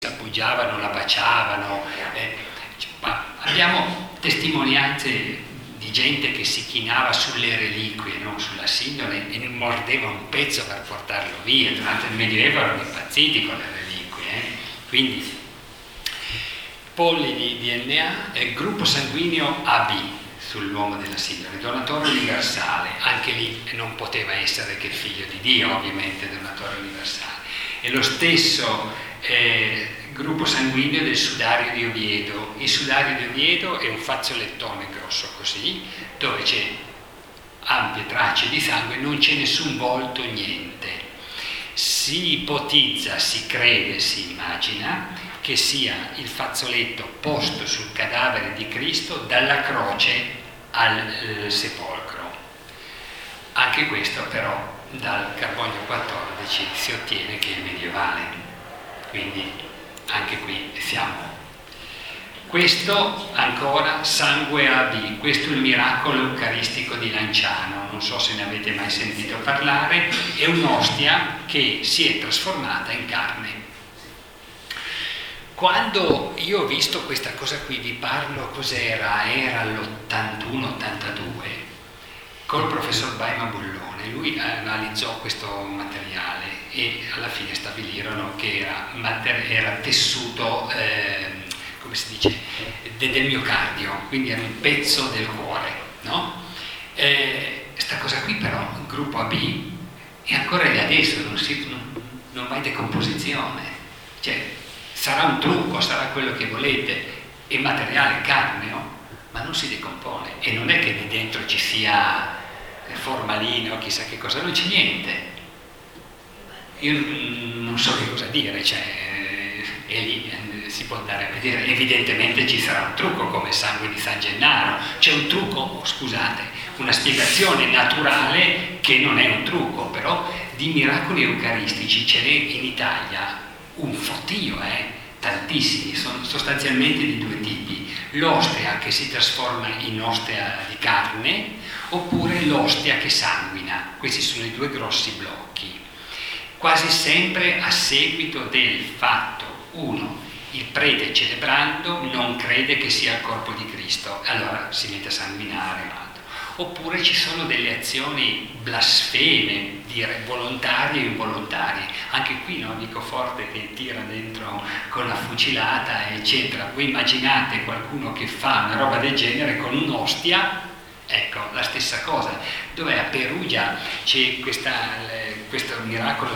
appoggiavano, la baciavano. Abbiamo testimonianze di gente che si chinava sulle reliquie, no? Sulla sindone, e ne mordeva un pezzo per portarlo via. Durante il Medioevo erano impazziti con le reliquie. Quindi polli di DNA, gruppo sanguigno AB sull'uomo della sindone, donatore universale, anche lì non poteva essere che figlio di Dio, ovviamente, donatore universale. E lo stesso gruppo sanguigno del sudario di Oviedo. Il sudario di Oviedo è un fazzolettone grosso così, dove c'è ampie tracce di sangue, non c'è nessun volto, niente. Si ipotizza, si crede, si immagina che sia il fazzoletto posto sul cadavere di Cristo dalla croce al sepolcro. Anche questo però dal carbonio 14 si ottiene che è medievale, quindi anche qui siamo. Questo ancora sangue AB, questo è il miracolo eucaristico di Lanciano, non so se ne avete mai sentito parlare, è un'ostia che si è trasformata in carne. Quando io ho visto questa cosa qui, vi parlo, cos'era? Era l'81-82, col professor Baima Bullone. Lui analizzò questo materiale e alla fine stabilirono che era tessuto, come si dice, del miocardio, quindi era un pezzo del cuore, no? Sta cosa qui però, il gruppo AB, è ancora lì adesso, non va in decomposizione, cioè sarà un trucco, sarà quello che volete, è materiale carneo, ma non si decompone, e non è che di dentro ci sia formalino, chissà che cosa, non c'è niente. Io non so che cosa dire, cioè è lì, si può andare a vedere. Evidentemente ci sarà un trucco, come sangue di San Gennaro, c'è un trucco, scusate, una spiegazione naturale che non è un trucco, però di miracoli eucaristici ce n'è in Italia un fottio, tantissimi, sono sostanzialmente di due tipi: l'ostia che si trasforma in ostia di carne, oppure l'ostia che sanguina. Questi sono i due grossi blocchi, quasi sempre a seguito del fatto, uno, il prete celebrando non crede che sia il corpo di Cristo, allora si mette a sanguinare, oppure ci sono delle azioni blasfeme, dire volontarie e involontarie. Anche qui, no, dico forte che tira dentro con la fucilata, eccetera. Voi immaginate qualcuno che fa una roba del genere con un'ostia? Ecco, la stessa cosa. Dov'è? A Perugia c'è questo miracolo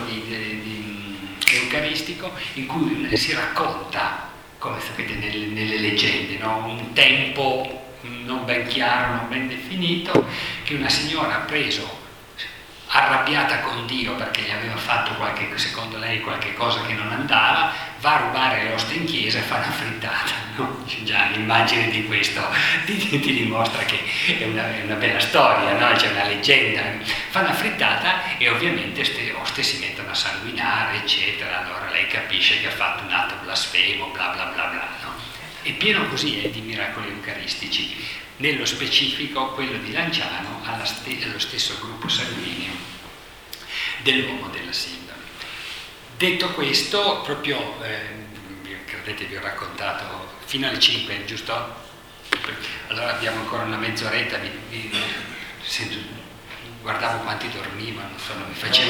eucaristico in cui si racconta, come sapete nelle leggende, no? Un tempo non ben chiaro, non ben definito, che una signora ha preso, arrabbiata con Dio perché gli aveva fatto secondo lei qualche cosa che non andava, va a rubare le ostie in chiesa e fa una frittata, no? Già l'immagine di questo ti dimostra che è una bella storia, no? C'è una leggenda, fa una frittata e ovviamente queste ostie si mettono a sanguinare, eccetera. Allora lei capisce che ha fatto un atto blasfemo, bla bla bla bla, no? È pieno così di miracoli eucaristici, nello specifico quello di Lanciano allo stesso gruppo sanguigno dell'uomo della sindone. Detto questo, proprio, credete vi ho raccontato fino alle 5, giusto? Allora abbiamo ancora una mezz'oretta, guardavo quanti dormivano, non mi facevo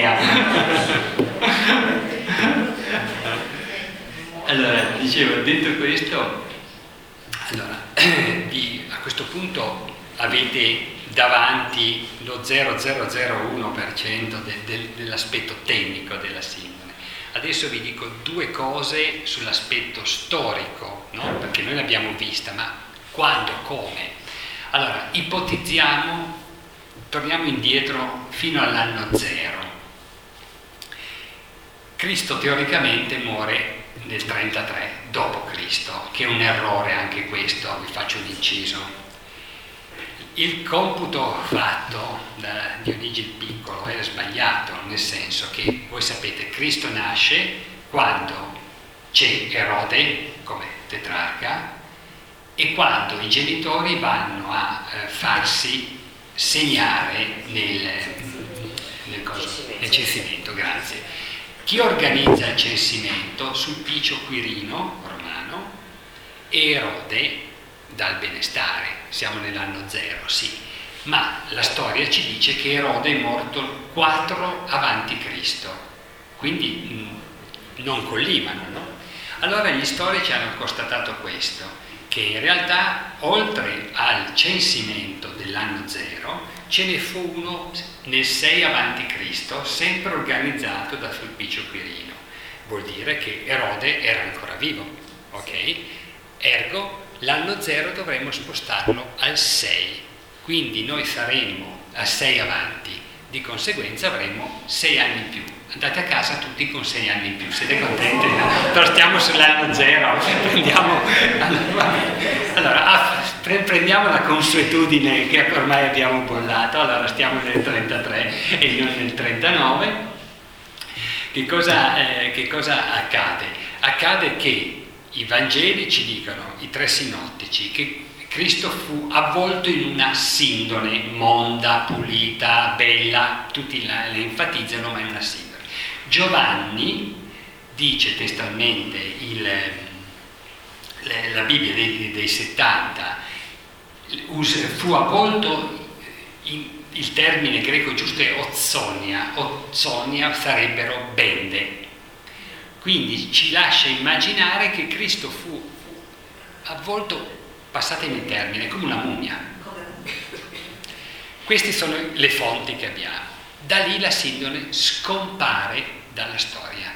un'idea. Allora, dicevo, detto questo, allora, a questo punto avete davanti lo 0,001% dell'aspetto tecnico della sindone. Adesso vi dico due cose sull'aspetto storico, no? Perché noi l'abbiamo vista, ma quando, come? Allora, ipotizziamo, torniamo indietro fino all'anno 0. Cristo teoricamente muore nel 33 d.C., che è un errore anche questo, vi faccio un inciso. Il computo fatto da Dionigi il Piccolo è sbagliato, nel senso che voi sapete Cristo nasce quando c'è Erode come tetrarca e quando i genitori vanno a farsi segnare nel censimento, grazie. Chi organizza il censimento? Sulpicio Quirino, romano, e Erode dal benestare. Siamo nell'anno 0, sì, ma la storia ci dice che Erode è morto il 4 avanti Cristo, quindi non collimano, no? Allora gli storici hanno constatato questo, che in realtà oltre al censimento dell'anno 0 ce ne fu uno nel 6 avanti Cristo, sempre organizzato da Sulpicio Quirino. Vuol dire che Erode era ancora vivo, ok? Ergo l'anno 0 dovremmo spostarlo al 6, quindi noi saremmo a 6 avanti, di conseguenza avremo 6 anni in più. Andate a casa tutti con 6 anni in più, siete contenti? Però stiamo sull'anno 0, prendiamo la consuetudine che ormai abbiamo bollato, allora stiamo nel 33 e non nel 39. Che cosa accade? Accade che i Vangeli ci dicono, i 3 sinottici, che Cristo fu avvolto in una sindone monda, pulita, bella, tutti le enfatizzano, ma è una sindone. Giovanni dice testualmente, la Bibbia dei 70 fu avvolto, il termine greco giusto è ozzonia sarebbero bende, quindi ci lascia immaginare che Cristo fu avvolto, passatemi il termine, come una mummia. Queste sono le fonti che abbiamo. Da lì la sindone scompare dalla storia.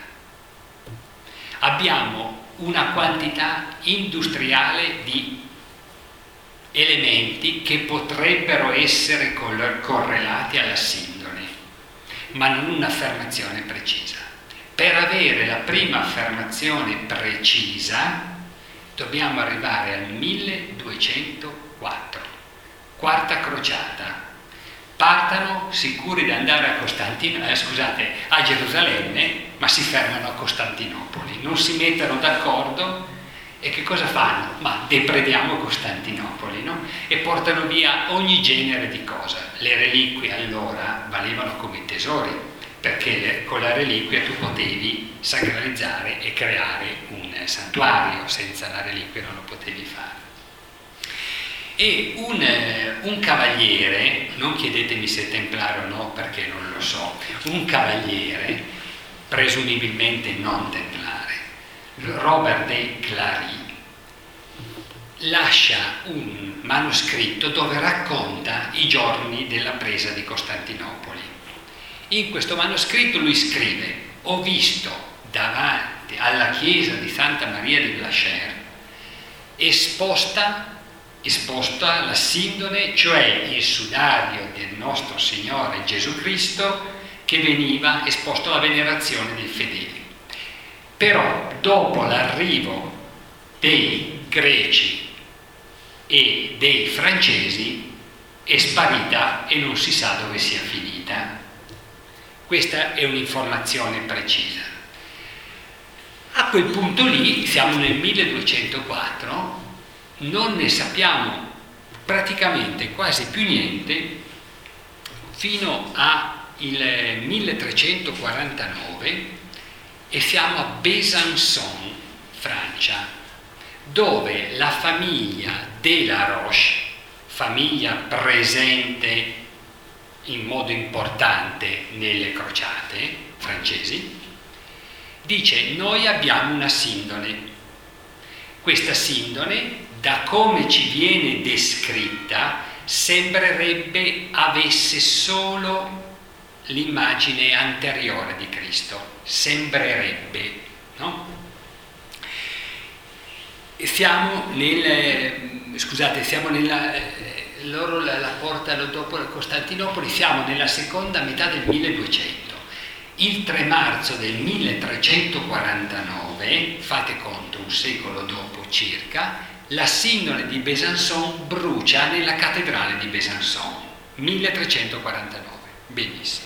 Abbiamo una quantità industriale di elementi che potrebbero essere correlati alla sindone, ma non un'affermazione precisa. Per avere la prima affermazione precisa dobbiamo arrivare al 1204, quarta crociata. Partono sicuri di andare a Gerusalemme, ma si fermano a Costantinopoli, non si mettono d'accordo e che cosa fanno? Ma deprediamo Costantinopoli, no? E portano via ogni genere di cosa. Le reliquie allora valevano come tesori, perché con la reliquia tu potevi sacralizzare e creare un santuario, senza la reliquia non lo potevi fare. E un cavaliere, non chiedetemi se è templare o no perché non lo so, un cavaliere, presumibilmente non templare, Robert de Clary, lascia un manoscritto dove racconta i giorni della presa di Costantinopoli. In questo manoscritto lui scrive: ho visto davanti alla chiesa di Santa Maria di Blacher esposta la sindone, cioè il sudario del nostro Signore Gesù Cristo, che veniva esposto alla venerazione dei fedeli. Però dopo l'arrivo dei greci e dei francesi è sparita e non si sa dove sia finita. Questa è un'informazione precisa. A quel punto lì, siamo nel 1204, non ne sappiamo praticamente quasi più niente fino al 1349 e siamo a Besançon, Francia, dove la famiglia de la Roche, famiglia presente in modo importante nelle crociate francesi, dice: noi abbiamo una sindone. Questa sindone, da come ci viene descritta, sembrerebbe avesse solo l'immagine anteriore di Cristo, sembrerebbe, no? Siamo loro la portano dopo Costantinopoli, siamo nella seconda metà del 1200. Il 3 marzo del 1349, fate conto, un secolo dopo circa, la sindone di Besançon brucia nella cattedrale di Besançon, 1349, benissimo.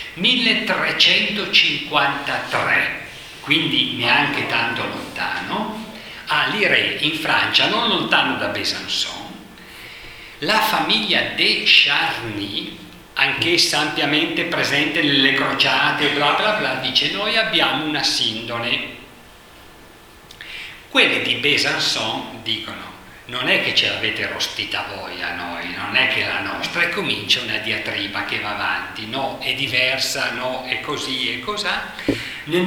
1353, quindi neanche tanto lontano, a Lirey in Francia, non lontano da Besançon, la famiglia de Charny anch'essa ampiamente presente nelle crociate, bla bla bla, dice: noi abbiamo una sindone. Quelli di Besançon dicono: non è che ce l'avete rostita voi a noi, non è che la nostra, e comincia una diatriba che va avanti, no, è diversa, no, è così e cos'ha. Nel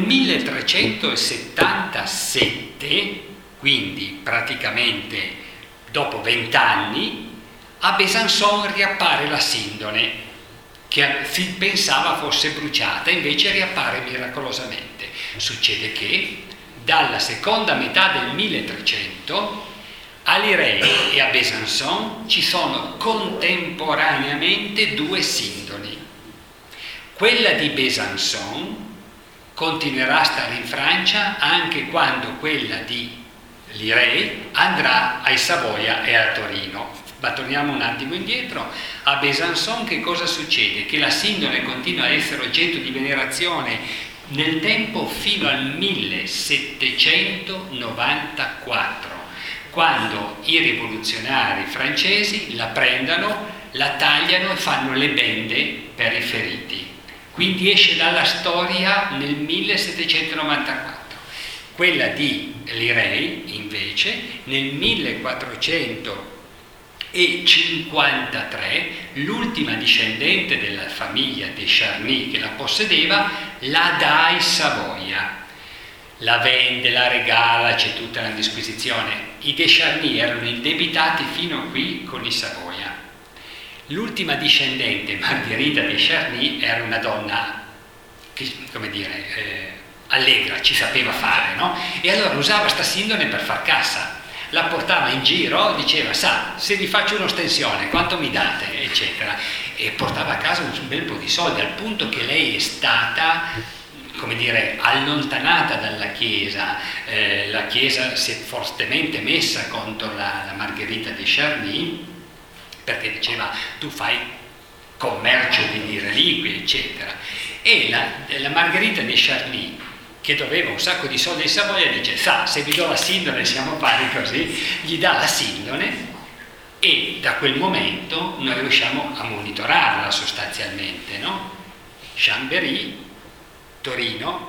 1377, quindi praticamente dopo 20 anni, a Besançon riappare la sindone, che si pensava fosse bruciata, invece riappare miracolosamente. Succede che dalla seconda metà del 1300 a Lirey e a Besançon ci sono contemporaneamente due sindoni. Quella di Besançon continuerà a stare in Francia anche quando quella di Lirey andrà ai Savoia e a Torino. Ma torniamo un attimo indietro. A Besançon che cosa succede? Che la sindone continua a essere oggetto di venerazione nel tempo fino al 1794, quando i rivoluzionari francesi la prendono, la tagliano e fanno le bende per i feriti. Quindi esce dalla storia nel 1794. Quella di Lirey, invece, nel 1453, l'ultima discendente della famiglia de Charny che la possedeva, la dà ai Savoia. La vende, la regala, c'è tutta una disquisizione. I de Charny erano indebitati fino a qui con i Savoia. L'ultima discendente, Margherita de Charny, era una donna, allegra, ci sapeva fare, no? E allora usava sta sindone per far cassa. La portava in giro, diceva: sa, se vi faccio un'ostensione, quanto mi date? Eccetera. E portava a casa un bel po' di soldi, al punto che lei è stata, allontanata dalla Chiesa. La Chiesa si è fortemente messa contro la Margherita de Charny, perché diceva: tu fai commercio di reliquie, eccetera. E la Margherita de Charny, che doveva un sacco di soldi in Savoia, dice: sa, se vi do la sindone siamo pari così, gli dà la sindone, e da quel momento noi riusciamo a monitorarla sostanzialmente, no? Chambéry, Torino,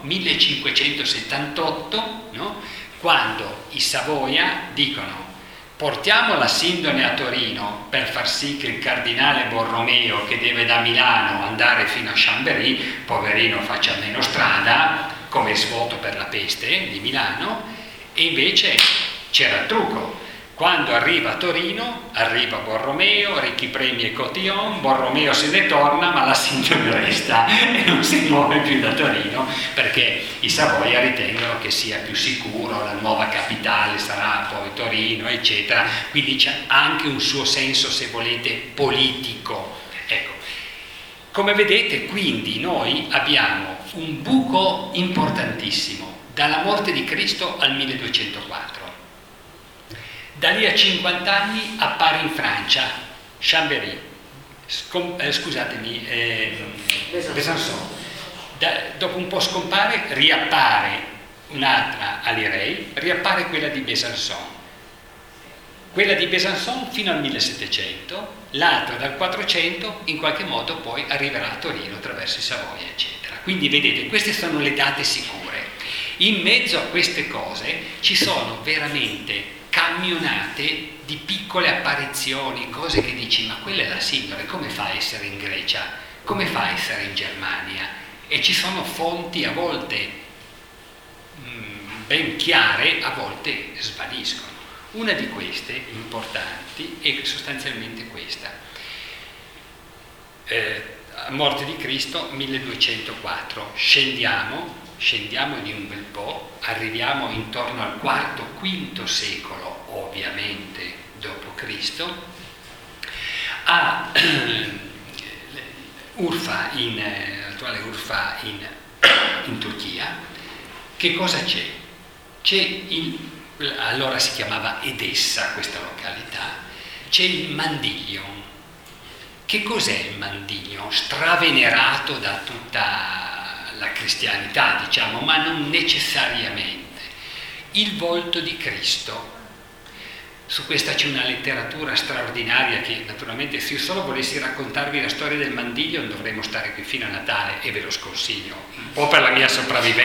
1578, no? Quando i Savoia dicono: portiamo la sindone a Torino per far sì che il cardinale Borromeo, che deve da Milano andare fino a Chambéry, poverino, faccia meno strada, come svoto per la peste di Milano. E invece c'era il trucco: quando arriva a Torino, arriva Borromeo, ricchi premi e cotillon, Borromeo se ne torna, ma la sindone resta e non si muove più da Torino, perché i Savoia ritengono che sia più sicuro, la nuova capitale sarà poi Torino, eccetera. Quindi c'è anche un suo senso, se volete, politico. Ecco, come vedete, quindi noi abbiamo un buco importantissimo dalla morte di Cristo al 1204. Da lì a 50 anni appare in Francia Chambéry, Besançon. Dopo un po' scompare, riappare un'altra a Lirey, riappare quella di Besançon. Quella di Besançon fino al 1700, l'altra dal 400 in qualche modo poi arriverà a Torino attraverso i Savoia, eccetera. Quindi vedete, queste sono le date sicure. In mezzo a queste cose ci sono veramente camionate di piccole apparizioni, cose che dici: ma quella è la sindone, come fa a essere in Grecia? Come fa a essere in Germania? E ci sono fonti a volte ben chiare, a volte svaniscono. Una di queste importanti è sostanzialmente questa. Morte di Cristo 1204, scendiamo di un bel po', arriviamo intorno al IV-V secolo, ovviamente dopo Cristo, a Urfa, l'attuale Urfa in Turchia. Che cosa c'è? Allora si chiamava Edessa questa località, c'è il Mandiglion. Che cos'è il Mandiglion? Stravenerato da tutta la cristianità, diciamo, ma non necessariamente. Il volto di Cristo Su questa c'è una letteratura straordinaria che naturalmente se io solo volessi raccontarvi la storia del Mandiglion dovremmo stare qui fino a Natale e ve lo sconsiglio, un po' per la mia sopravvivenza.